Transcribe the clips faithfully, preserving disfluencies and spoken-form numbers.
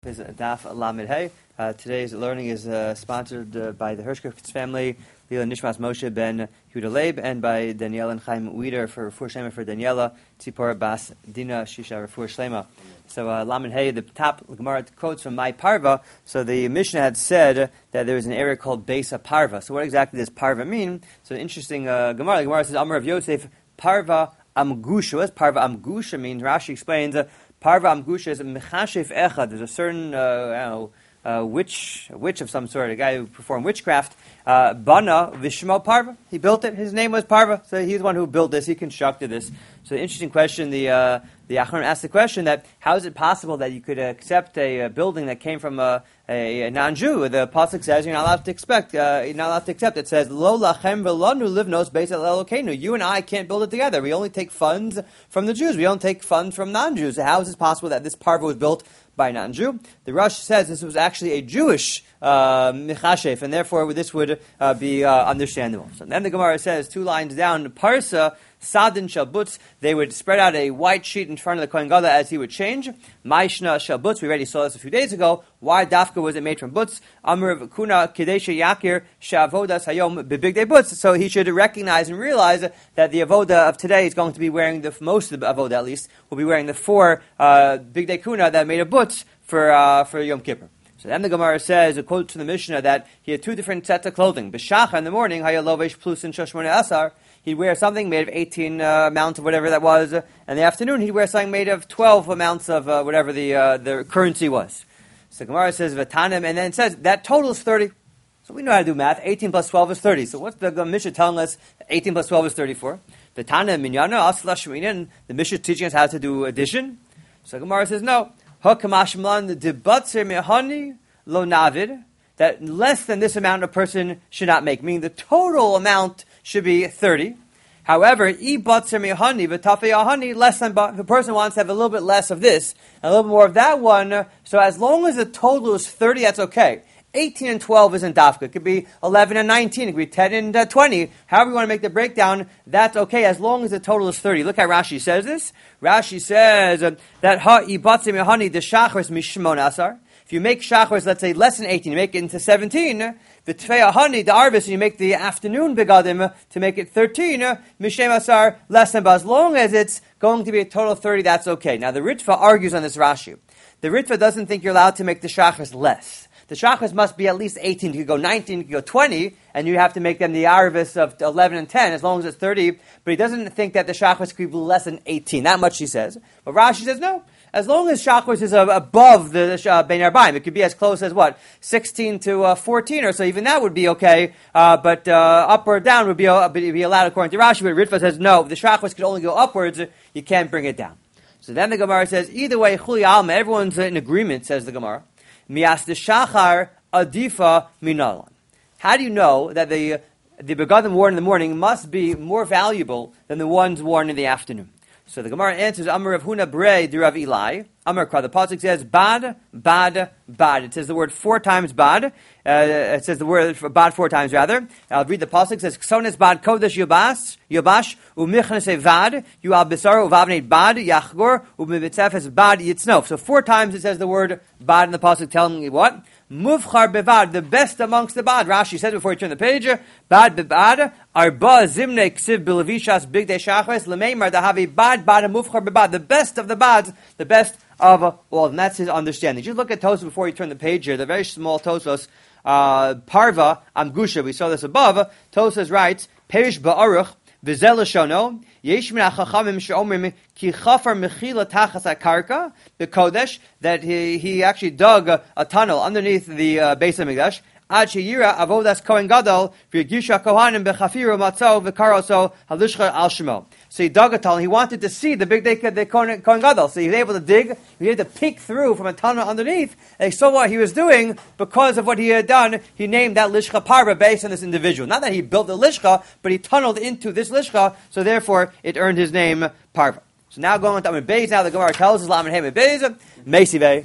Is Daf Lamed Hey. Uh, today's learning is uh, sponsored uh, by the Hirschkowitz family, Lila Nishmas Moshe ben Yehuda Leib, and by Daniela and Chaim Weider for Refuah Shlema for Daniela, Tzipora Bas Dina Shisha Refuah Shlema. So uh, Lamed Hey, the top Gemara quotes from My Parva. So the Mishnah had said that there was an area called Beisa Parva. So what exactly does Parva mean? So an interesting uh, Gemara. The Gemara says Amar of Yosef Parva Amgusha. What does Parva Amgusha mean? Rashi explains. Uh, Parva Amgusha is a mechashef echad. There's a certain, uh, I don't know, uh, witch, witch of some sort, a guy who performed witchcraft. Uh, Bana Vishmo Parva. He built it. His name was Parva. So he's the one who built this. He constructed this. So the interesting question, the uh, the Achron asked the question that how is it possible that you could accept a, a building that came from a, a, a non-Jew? The pasuk says you're not allowed to expect. Uh, you're not allowed to accept. It says Lo lachem velanu livnos beis el Elokeinu. You and I can't build it together. We only take funds from the Jews. We don't take funds from non-Jews. So how is it possible that this parva was built by a non-Jew? The Rush says this was actually a Jewish uh, michashef, and therefore this would uh, be uh, understandable. So then the Gemara says two lines down, Parsa Sadin Shalbutz, they would spread out a white sheet in front of the Kohen Gadol as he would change. Maishna Shalbutz, we already saw this a few days ago. Why Dafka was it made from butz? Amr Kuna Kedesha Yakir Shavodas Hayom Bibigde Butz. So he should recognize and realize that the avoda of today is going to be wearing the most of the avoda, at least will be wearing the four uh, Bigde Kuna that made a butz for uh, for Yom Kippur. So then the Gemara says, a quote from the Mishnah, that he had two different sets of clothing. B'shacha in the morning, Hayalovesh plus in Shoshmona Asar. He'd wear something made of eighteen uh, amounts of whatever that was. Uh, in the afternoon, he'd wear something made of twelve amounts of uh, whatever the uh, the currency was. So the Gemara says, Vatanim, and then it says, that total is thirty. So we know how to do math. eighteen plus twelve is thirty. So what's the Mishnah telling us eighteen plus twelve is thirty-four? Vatanim, Minyana, Asla Sheminin. The Mishnah is teaching us how to do addition. So the Gemara says, no. Hakamashmlan, Debatzer Mehani, Lo Navid. That less than this amount a person should not make. Meaning the total amount should be thirty. However, I batzer mehani v'tafei ahani, less than, if a person wants to have a little bit less of this, and a little bit more of that one, so as long as the total is thirty, that's okay. eighteen and twelve isn't dafka. It could be eleven and nineteen. It could be ten and uh, twenty. However you want to make the breakdown, that's okay, as long as the total is thirty. Look how Rashi says this. Rashi says uh, that ha I batzer mehani d'shachris mishmon asar. If you make shachars, let's say less than eighteen, you make it into seventeen, the tfei ahani, the arvis, and you make the afternoon begadim to make it thirteen, mishem asar, less than, but as long as it's going to be a total of thirty, that's okay. Now the Ritva argues on this Rashi. The Ritva doesn't think you're allowed to make the shachars less. The shachars must be at least eighteen. You could go nineteen, you could go twenty, and you have to make them the arvis of eleven and ten, as long as it's thirty. But he doesn't think that the shachars could be less than eighteen. That much he says. But Rashi says no. As long as shachos is uh, above the uh, Bein Arbaim, it could be as close as what, sixteen to uh, fourteen or so. Even that would be okay. Uh, but uh, up or down would be, uh, be allowed according to Rashi. But Ritva says no. If the shachos could only go upwards, you can't bring it down. So then the Gemara says either way, chuli alma. Everyone's in agreement. Says the Gemara. Mias the shachar adifa minalan. How do you know that the the begadim worn in the morning must be more valuable than the ones worn in the afternoon? So the Gemara answers, Amar Rav Huna Brei de Rav Eli. Amar Kra. The pasuk says, Bad, Bad, Bad. It says the word four times Bad. Uh, it says the word Bad four times rather. I'll read the pasuk. It says, Ksones Bad Kodesh Yobash, Yobash, Umichnes Vad, Yual Besar, Uvavnei Bad, Yachgor, Umivitzefes Bad Yitznof. So four times it says the word Bad in the pasuk, telling me what? Muvchar bevad, the best amongst the bad. Rashi says before you turn the page, bad bebad, arba zimne ksiv bilavishas bigdei shachres lemeimar dahavi bad bad muvchar bebad, the best of the bads, the best of all, and that's his understanding. Just look at Tosfos before you turn the page here, the very small Tosfos, uh, Parva Amgusha, we saw this above. Tosfos writes, Perish ba'aruch, V'zel Shono, Yesh min hachachamim she'omrim ki chafar mechila tachas hakarka b'kodesh, that he he actually dug a, a tunnel underneath the uh, base of Mikdash. Ad sheyira avodas Kohen Gadol v'yigusha kohanim b'chafiru matzo v'karoso halishcha al shemo. So he dug a tunnel. He wanted to see the big day, the Kohen, Kohen Gadol. So he was able to dig. He had to peek through from a tunnel underneath. And he saw what he was doing because of what he had done. He named that Lishcha Parva based on this individual. Not that he built the Lishcha, but he tunneled into this Lishcha. So therefore, it earned his name Parva. So now going on to Amid Beis. Now the Gemara tells us Lamed Hey Beis Meisivei.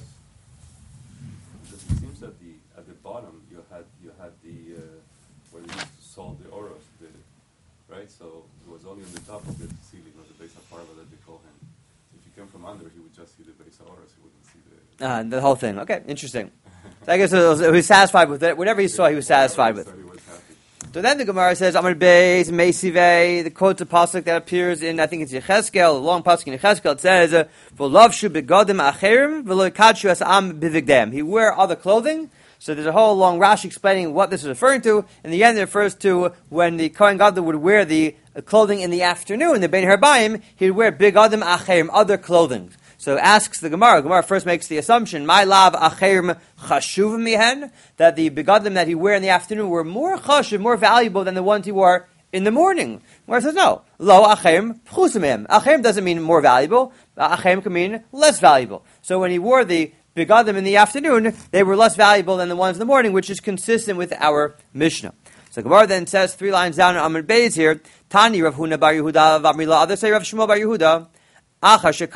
Right, so it was only on the top of the ceiling of the base of Parva that they call him. If you came from under, he would just see the base hours. He wouldn't see the... Uh, the whole thing. Okay, interesting. So I guess it was, he was satisfied with it. Whatever he saw, he was satisfied with. So then the Gemara says, Amar Beis Meisivei, the quotes a pasuk that appears in, I think it's Yechezkel, a long pasuk in Yechezkel. It says, "V'lovshu begodim acherim, v'loikadshu as am bivigdem." He wore other clothing. So there's a whole long Rashi explaining what this is referring to. In the end, it refers to when the Kohen Gadol would wear the clothing in the afternoon, the Bein Harbayim, he'd wear begodim acherim, other clothing. So asks the Gemara. Gemara first makes the assumption, "My lav acherim chashuv mihen," that the begadim that he wore in the afternoon were more chashuv, more valuable than the ones he wore in the morning. Gemara says no. Lo acherim pchusim. Acherim doesn't mean more valuable. Acherim can mean less valuable. So when he wore the begadim in the afternoon, they were less valuable than the ones in the morning, which is consistent with our Mishnah. So Gemara then says three lines down in Amud Beis here, Tani Rav Huna bar Yehuda v'Amrila. Others say Rav Shmuel bar Yehuda. After the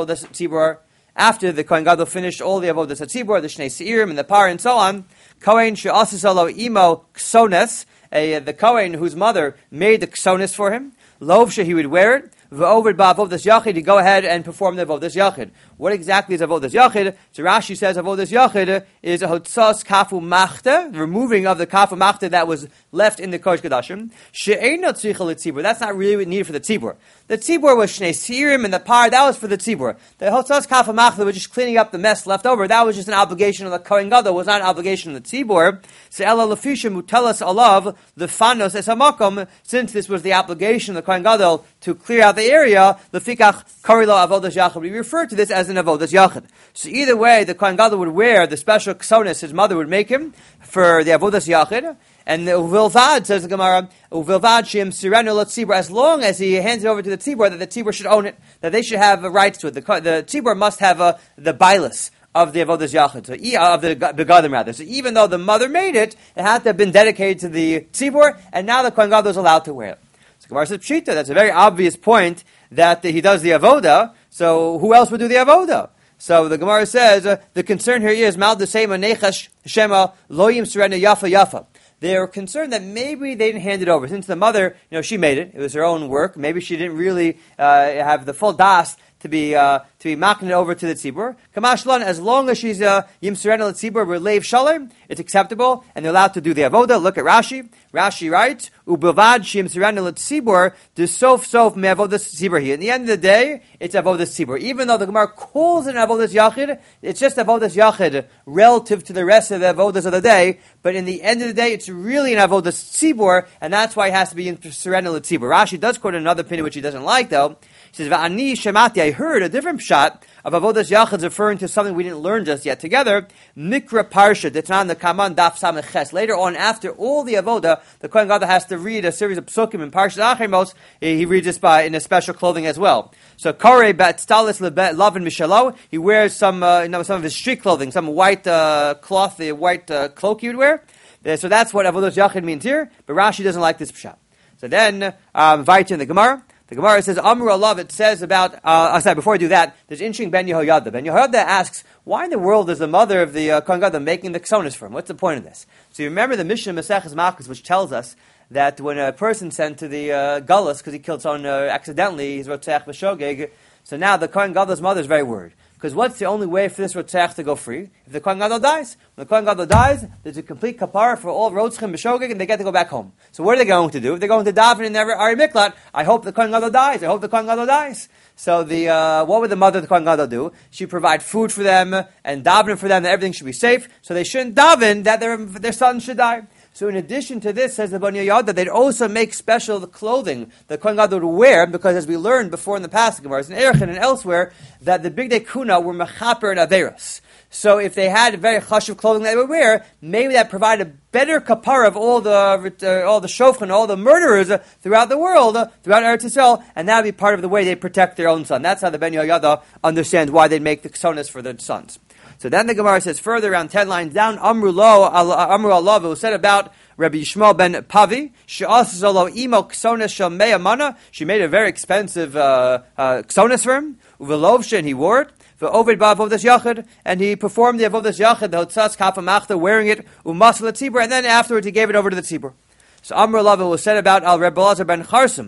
Kohen Gadol finished all the avodas hatzibur, the shnei seirim and the par and so on, Kohen she'asisalo imo ksones, the Kohen whose mother made the ksones for him, lovshe he would wear it, v'ovid ba'avodas yachid, he'd go ahead and perform the avodas yachid. What exactly is avodas yachid? So Rashi says avodas yachid is a hotzas kafu machta, removing of the kafu machta that was left in the kodesh kodashim. She'eino tzricha l'tzibur. That's not really needed for the tzibur. The tzibur was shnei sirim and the par, that was for the tzibur. The hotzas kafu machta was just cleaning up the mess left over. That was just an obligation of the Kohen Gadol, was not an obligation of the tzibur. So ela lefisha mutelas alav the fanos es hamakom. Since this was the obligation of the Kohen Gadol to clear out the area, lefikach karilo avodas yachid. We refer to this as an avodas yachid. So either way, the Kohen Gadol would wear the special ksonis his mother would make him for the avodas yachid. And the uvilvad, says the Gemara, uvilvad shim sirenu l'tzibur, as long as he hands it over to the tzibur, that the tzibur should own it, that they should have a rights to it. The, the tzibur must have a, the bailus of the avodas yachid, so, of the begadim rather. So even though the mother made it, it had to have been dedicated to the tzibur, and now the Kohen Gadol is allowed to wear it. So Gemara says, Pshita, that's a very obvious point that he does the avoda, so who else would do the avoda? So the Gemara says, uh, the concern here is, Mal Desema Nechash Shema Loyim Serena Yafa Yafa. They were concerned that maybe they didn't hand it over. Since the mother, you know, she made it. It was her own work. Maybe she didn't really uh, have the full das to be uh, to be making it over to the tzibur. Kamashlan, as long as she's uh, yim surrender the tzibur with leiv shalom, it's acceptable, and they're allowed to do the avoda. Look at Rashi. Rashi writes, "Ubavad shim surrender the tzibur the sof sof me avodas tzibur." Here, in the end of the day, it's avodas tzibur. Even though the Gemara calls it avodas yachid, it's just avodas yachid relative to the rest of the avodas of the day. But in the end of the day, it's really an avodas tzibur, and that's why it has to be in surrender the tzibur. Rashi does quote another opinion which he doesn't like, though. He says, "Va'ani shemati." I heard a different pshat of avodas yachid referring to something we didn't learn just yet together. Mikra parsha detnan the kaman daf samech ches. Later on, after all the avoda, the Kohen Gadol has to read a series of psukim in Parshas Achimos. He reads this by in a special clothing as well. So kare bat stalis lebet lavin mishalo. He wears some, uh, you know, some of his street clothing, some white uh, cloth, the white uh, cloak he would wear. Uh, so that's what avodas yachid means here. But Rashi doesn't like this pshat. So then, um, Vayit in the Gemara. The Gemara says, Amru Alav, it says about, uh, sorry, before I do that, there's interesting Ben Yehoyada. Ben Yehoyada asks, why in the world is the mother of the uh, Kohen Gadol making the ksonis for him? What's the point of this? So you remember the Mishnah Maseches Makos, which tells us that when a person sent to the uh, Gullus, because he killed someone uh, accidentally, he's Rotzeach B'Shogeg, so now the Kohen Gadol's mother is very worried. Because what's the only way for this Rotzeach to go free? If the Kohen Gadol dies. When the Kohen Gadol dies, there's a complete kapara for all Rotzchim B'Shogeg, and they get to go back home. So what are they going to do? If they're going to daven in their Ari Miklat, I hope the Kohen Gadol dies. I hope the Kohen Gadol dies. So the uh, what would the mother of the Kohen Gadol do? She'd provide food for them and daven for them that everything should be safe. So they shouldn't daven that their, their son should die. So in addition to this, says the Ben Yehoyada, they'd also make special clothing the Kohen Gadol would wear, because as we learned before in the past, Gemara in Erechin and elsewhere, that the Bigdei Kuna were mechaper and averos. So if they had very chashuv clothing that they would wear, maybe that provided a better kapara of all the uh, all the shofchen, all the murderers uh, throughout the world, uh, throughout Eretz Yisrael, and that would be part of the way they protect their own son. That's how the Ben Yehoyada understands why they'd make the ksonis for their sons. So then the Gemara says further, around ten lines down, Amru Lo, Amru Allah, it was said about Rabbi Yishmael ben Pavi, She'asazolo imo ksonis shel mea mana. She made a very expensive uh, uh, ksonis for him. Uvelovshe, and he wore it. Ve'oved ba'avodas yachid, and he performed the avodas yachid, the hotzas kafa machta, wearing it umasal tzibur, and then afterwards he gave it over to the tzibur. So Amru Allah was said about Al Rebbe Elazar ben Charsim.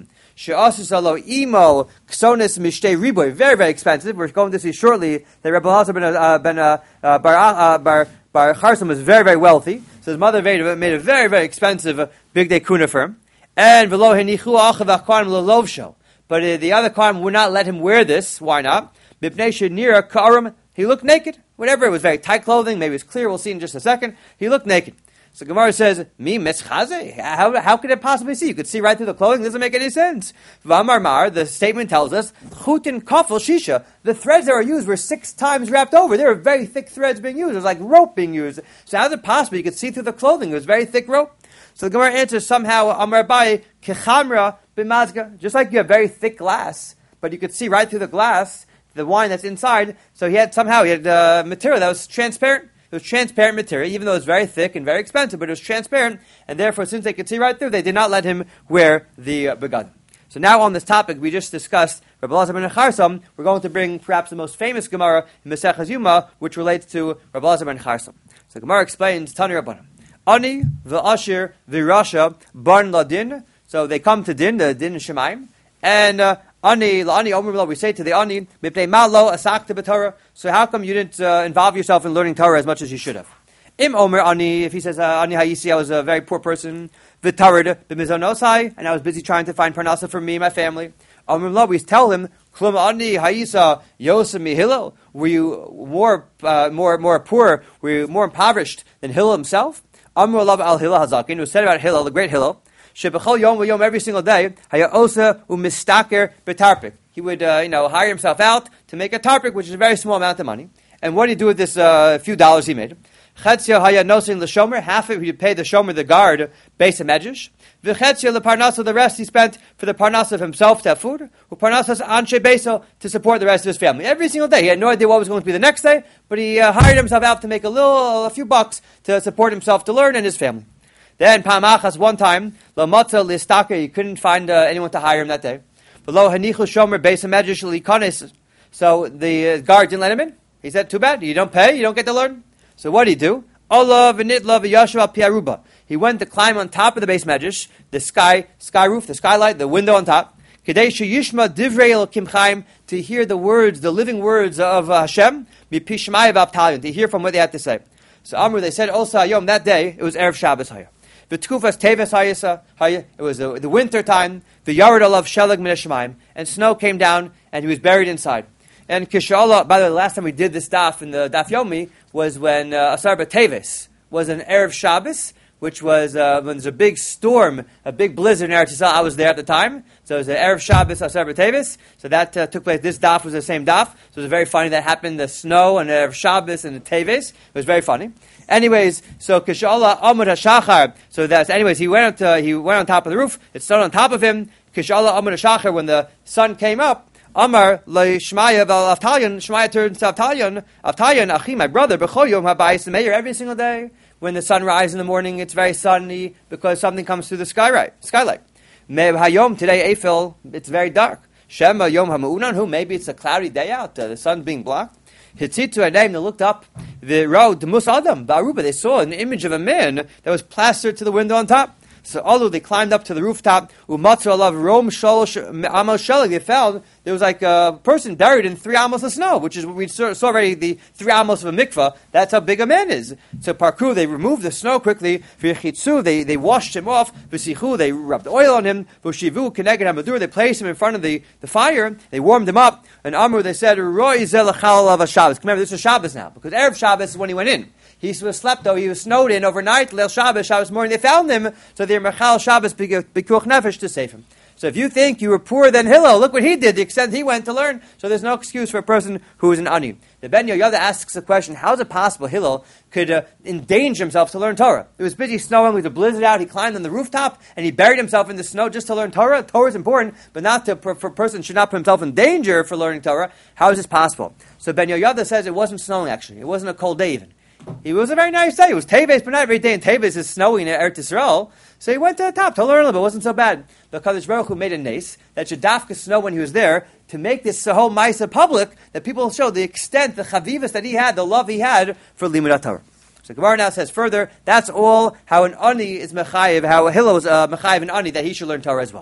she'asus alo imo ksonis mishtei riboy, very very expensive. We're going to see shortly that Rebbe Elazar ben uh, ben uh, uh, bar uh, bar bar Charsom was very very wealthy. So his mother made a, made a very very expensive uh, big day kuna for him. And v'lo henichu achav achkarim lelovsho. But uh, the other Kohanim would not let him wear this. Why not? Mipnei shenira karim. He looked naked. Whatever, it was very tight clothing. Maybe it was clear. We'll see in just a second. He looked naked. So Gemara says, "Mi mischaze? How how could it possibly see? You could see right through the clothing. It doesn't make any sense." V'amar mar. The statement tells us, "Chutin kafel shisha." The threads that were used were six times wrapped over. There were very thick threads being used. It was like rope being used. So how is it possible you could see through the clothing? It was very thick rope. So the Gemara answers somehow, Amar Abai kechamra b'mazga. Just like you have very thick glass, but you could see right through the glass the wine that's inside. So he had somehow he had uh, material that was transparent. It was transparent material, even though it was very thick and very expensive, but it was transparent, and therefore, since they could see right through, they did not let him wear the uh, begadim. So now on this topic, we just discussed Rabbi Elazar ben Charsam. We're going to bring perhaps the most famous Gemara in Maseches Yuma, which relates to Rabbi Elazar ben Charsam. So Gemara explains, Tani Rabbanan, Ani v'ashir v'rasha barn ladin. So they come to din, the din Shemaim, and uh, Ani, Ani, Omer, we say to the Ani, Mipnei Malo, Asakta b'Torah. So how come you didn't uh, involve yourself in learning Torah as much as you should have? Im Omer Ani, if he says, uh, Ani Hayisi, I was a very poor person, V'Tarid b'Mizonosai, and I was busy trying to find parnasa for me and my family. Omer Lo, we tell him, Klum Ani Hayisa Yosem Hillel. Were you more, uh, more, more poor? Were you more impoverished than Hillel himself? Omer Lo al Hillel Hazakin. It was said about Hillel, the great Hillel. Shebechol yom yom, every single day, haya osa umistaker betarpik. He would, uh, you know, hire himself out to make a tarpik, which is a very small amount of money. And what did he do with this uh, few dollars he made? Chetzia haya nosin l'shomer. Half of it he would pay the shomer, the guard, base of medrash. V'chetzia leparnasa. The rest he spent for the parnasa of himself to have food. Uparnasas anshe beso, to support the rest of his family. Every single day, he had no idea what was going to be the next day, but he uh, hired himself out to make a little, a few bucks to support himself, to learn, and his family. Then Pamachas, one time, lo matza listaka, he couldn't find uh, anyone to hire him that day. But lo hanichu shomer beis hamedrash likanes. So the uh, guard didn't let him in. He said, "Too bad, you don't pay, you don't get to learn." So what did he do? Ola v'nitla v'yashav al piaruba. He went to climb on top of the beis medrash, the sky sky roof, the skylight, the window on top. Kedei sheyishma divrei Elokim Chaim, to hear the words, the living words of uh, Hashem, mipi shmaya v'avtalion, to hear from what they had to say. So Amru, they said, Osa Hayom, that day it was Erev Shabbos Hayah. The Tkufas Teves Hayasa, it was the, the winter time, the Yared Alav Shelag Min Hashemaim, and snow came down, and he was buried inside. And Kishala, by the way, the last time we did this daf in the Daf Yomi was when uh, Asar B'Teves was an Erev Shabbos, which was uh, when there's a big storm, a big blizzard in Eretz Yisrael. I was there at the time. So it was an Erev Shabbos, Asar B'Teves. So that uh, took place. This daf was the same daf. So it was very funny that happened, the snow and Erev Shabbos and the Teves. It was very funny. Anyways, so Kishala Amud HaShachar. So that's, anyways, he went, uh, he went on top of the roof. It stood on top of him. Kishala Amud HaShachar, when the sun came up, Amar le Shmaya vel Avtalion. Shmaya turns to Avtalion. Avtalion, Achi, my brother, B'chol Yom Habayis Meir, every single day. When the sun rises in the morning, it's very sunny because something comes through the skylight. Skylight. Me'v Hayom, today, Eiffel, it's very dark. Shema Yom HaMu'unan, who maybe it's a cloudy day out, uh, the sun's being blocked. Hitzitu Adaim, they looked up, the road, the Mus Adam, Ba'aruba, they saw an image of a man that was plastered to the window on top. So although they climbed up to the rooftop, Umatzu Alav Rom Shalosh Amos Shelig, they found there was like a person buried in three amos of snow, which is what we saw, saw already, the three amos of a mikvah. That's how big a man is. So Parku, they removed the snow quickly. V'chitzu, they they washed him off. V'sichu, they rubbed oil on him. V'shivu Keneged Hamadur, they placed him in front of the, the fire. They warmed him up. And Amru, they said, Roy Zelachal of Shabbos. Remember, this is Shabbos now, because Erev Shabbos is when he went in. He was slept though, he was snowed in overnight, Leil Shabbos, Shabbos morning, they found him, so they're Mechal Shabbos Bikuch Nefesh to save him. So if you think you were poorer than Hillel, look what he did, the extent he went to learn, so there's no excuse for a person who is an Ani. The Ben Yoyada asks the question, how is it possible Hillel could uh, endanger himself to learn Torah? It was busy snowing, with a blizzard out, he climbed on the rooftop, and he buried himself in the snow just to learn Torah. Torah is important, but not to, for, for a person should not put himself in danger for learning Torah. How is this possible? So Ben Yoyada says it wasn't snowing actually, it wasn't a cold day even. It was a very nice day. It was Teves, but not every day in Teves is snowing in Eretz Yisrael. So he went to the top to learn a little bit. It wasn't so bad. The Kadosh Baruch Hu made a nace that should dafka snow when he was there to make this whole Maisa public, that people show the extent, the chavivas that he had, the love he had for Limud Torah. So Gemara now says further, that's all how an Ani is mechayiv, how Hillel was uh, mechayiv an Ani, that he should learn Torah as well. So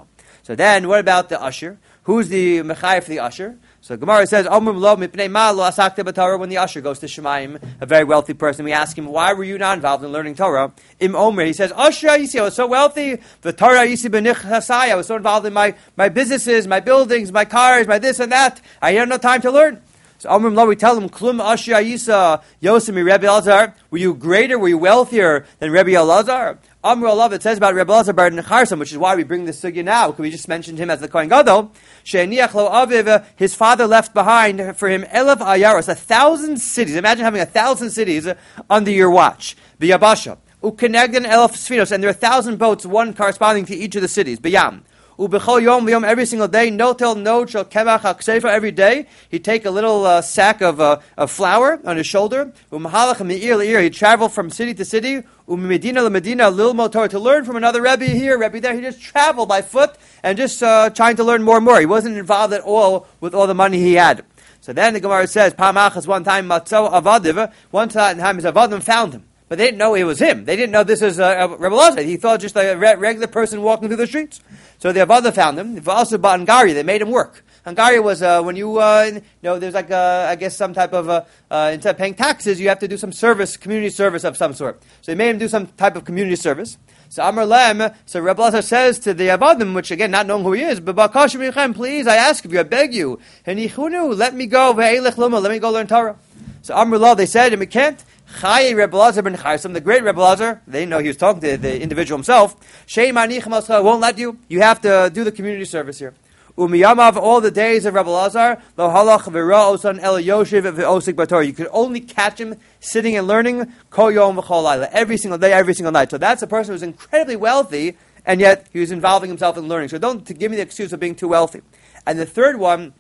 So then, what about the usher? Who's the mechayev for the usher? So Gemara says, Omrim lo mipnei ma lo asakta b'Torah. When the usher goes to Shemayim, a very wealthy person, we ask him, why were you not involved in learning Torah? Im Omer, he says, Usher Yisi, I was so wealthy. The Torah Yisi b'nichasai. I was so involved in my, my businesses, my buildings, my cars, my this and that. I had no time to learn. So Omrim lo, we tell him, Klum Usher Yisa Yosem Rebbe Elazar. Were you greater? Were you wealthier than Rebbe Elazar? Amr Allah, it says about Rebbe Elazar bar Necharsam, which is why we bring this sugya now, because we just mentioned him as the Kohen Gadol. She'eniach lo aviv, his father left behind for him elef ayaros, a thousand cities. Imagine having a thousand cities under your watch. B'yabasha, ukenegden elef sfinos, and there are a thousand boats, one corresponding to each of the cities. B'yam. Ubechol yom v'yom, every single day, notel nod shel kevach haksefa, every day, he'd take a little uh, sack of, uh, of flour on his shoulder. U'mahalach me'ir le'ir, he'd travel from city to city. U'medina le'medina, lil motor, to learn from another Rebbe here, Rebbe there. He just traveled by foot and just uh, trying to learn more and more. He wasn't involved at all with all the money he had. So then the Gemara says, Pamachas, one time, matzo avadiv, one time his avadim found him. But they didn't know it was him. They didn't know this is uh, Rebbe Elazar. He thought just a re- regular person walking through the streets. So the Avada found him. Also bought Hungary. They made him work. Hungary was uh, when you, uh, you know, there's like, uh, I guess, some type of, uh, uh, instead of paying taxes, you have to do some service, community service of some sort. So they made him do some type of community service. So Amar Lem, so Rebbe Elazar says to the Avadim, which again, not knowing who he is, please, I ask of you, I beg you, let me go, let me go learn Torah. So Amar Lo, they said, and we can't. Chaye Rebbe Elazar ben Charsam, the great Rebbe Elazar, they didn't know he was talking to the individual himself. Shei Manichim won't let you. You have to do the community service here. Umiyamav, all the days of Rebbe Elazar, lo halach v'ra osan el yoshiv v'osik b'Torah. You could only catch him sitting and learning kol yom v'chol layla, every single day, every single night. So that's a person who's incredibly wealthy, and yet he was involving himself in learning. So don't give me the excuse of being too wealthy. And the third one,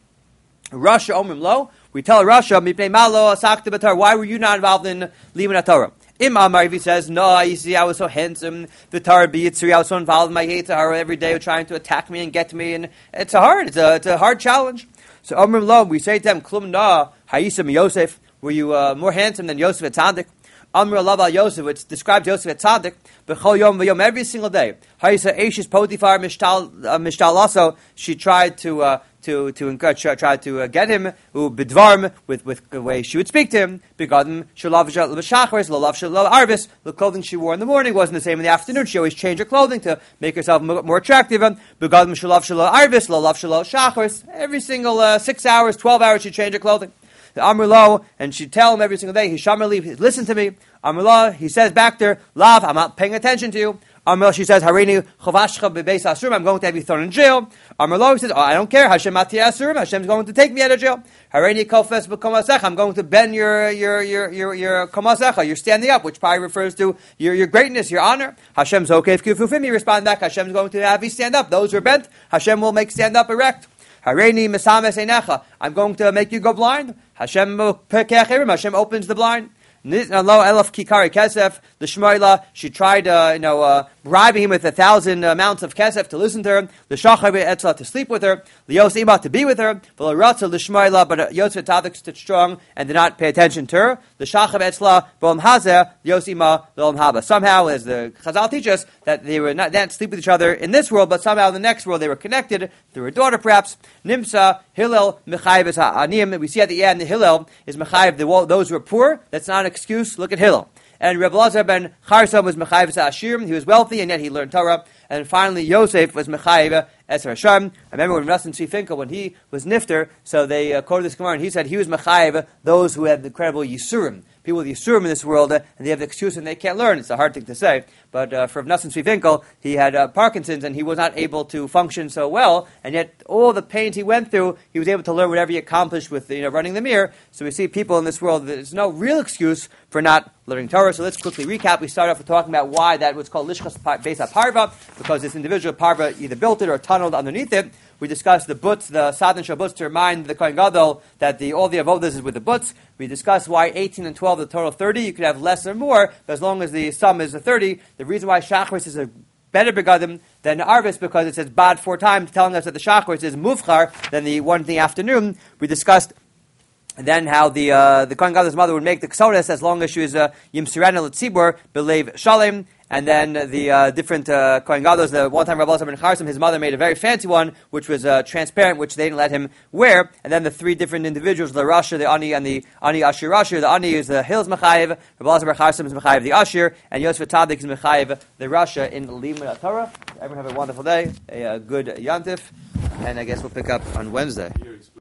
Rasha Omrim Lo, we tell Rasha, Mipnei Malo Asakta B'Torah, why were you not involved in Limud Torah? Im Amar, if he says, no, you see, I was so handsome, the Torah B'Yitzri, I was so involved in my Yitzhar every day, trying to attack me and get to me, and it's a hard, it's a, it's a hard challenge. So Omrim Lo, we say to them, Klum Na, Hayisam Yosef, were you uh, more handsome than Yosef at Tzaddik? Amr Alav al Yosef, which describes Yosef at Tzaddik, b'chol yom v'yom, every single day. Hayisa Eishes Potifar Mishtal also, she tried to uh, to to encourage, tried to uh, get him, who bidvarm, with with the way she would speak to him. Begotten shalav l'shachris, lalav shalav arvis. The clothing she wore in the morning wasn't the same in the afternoon. She always changed her clothing to make herself more attractive. Begotten shalav shalav arvis, lalav shalav shachris. Every single uh, six hours, twelve hours, she changed her clothing. The Amrullah, and she'd tell him every single day, Hishamerli, listen to me. Amrullah, he says back there, Lav, I'm not paying attention to you. Amrullah, she says, Harini chavashcha bebeis asurim, I'm going to have you thrown in jail. Amrullah, he says, oh, I don't care, Hashem mati asurim, Hashem's going to take me out of jail. Harini kofes b'komasecha, I'm going to bend your your your your your komasecha, you're standing up, which probably refers to your your greatness, your honor. Hashem's okay if kufufim, you respond back, Hashem's going to have you stand up. Those who are bent, Hashem will make stand up erect. Hareini mesames einecha, I'm going to make you go blind. Hashem Hashem opens the blind. Lo elaf kikari kesef, the Shmoila, she tried, uh, you know, uh, bribing him with a thousand amounts of kesef to listen to her. The Shachar be'etzla, to sleep with her. The Yos Ima, to be with her. The Ratza, the Shmoila, but Yosef Tzadik stood strong and did not pay attention to her. The Shachar be'etzla, B'om Hazeh, the Yos Ima, the Om Haba. Somehow, as the Chazal teach us, that they were not, they didn't sleep with each other in this world, but somehow in the next world they were connected through her daughter, perhaps. Nimsa, Hillel, Mechayiv is Ha'anim. We see at the end, the Hillel is Mechayiv, the, those who are poor. That's not an excuse. Look at Hillel. And Rebbe Elazar ben Charsam was Mechayiv Ashirim. He was wealthy, and yet he learned Torah. And finally, Yosef was Mechayiv Eser Hashem. I remember when Rassan Tzvi Finkel, when he was Nifter, so they uh, quoted this Gemara, and he said he was Mechayiv those who had the incredible Yisurim. People with Yisurim in this world, uh, and they have the excuse and they can't learn. It's a hard thing to say. But uh, for Nassim Tzvi Finkel, he had uh, Parkinson's, and he was not able to function so well, and yet all the pains he went through, he was able to learn whatever he accomplished with you know, running the mirror. So we see people in this world, there's no real excuse for not learning Torah. So let's quickly recap. We started off with talking about why that was called Lishchas Beis HaParva, because this individual Parva either built it or tunneled underneath it. We discussed the butz, the Sadin Shabbos, to remind the Kohen Gadol that the, all the avodas is with the butz. We discussed why eighteen and twelve, the total thirty. You could have less or more, but as long as the sum is a thirty. The reason why Shachris is a better begadim than the Arvis, because it says bad four times, telling us that the Shachris is muvchar than the one in the afternoon. We discussed then how the uh, the Kohen Gadol's mother would make the ksodas as long as she was uh, yimsiran el tzibur belev shalem. And then the uh, different uh, Kohen Gadol's, the one time Rabbi Elazar ben Charsim, his mother made a very fancy one, which was uh, transparent, which they didn't let him wear. And then the three different individuals, the Rasha, the Ani, and the Ani Ashir Rasha. The Ani is the Hills Mechayev, Rabbi Elazar ben Charsim is Mechayev the Ashir, and Yosef Tzadik is Mechayev the Rasha in Limud Torah. Everyone have a wonderful day, a, a good Yantif, and I guess we'll pick up on Wednesday.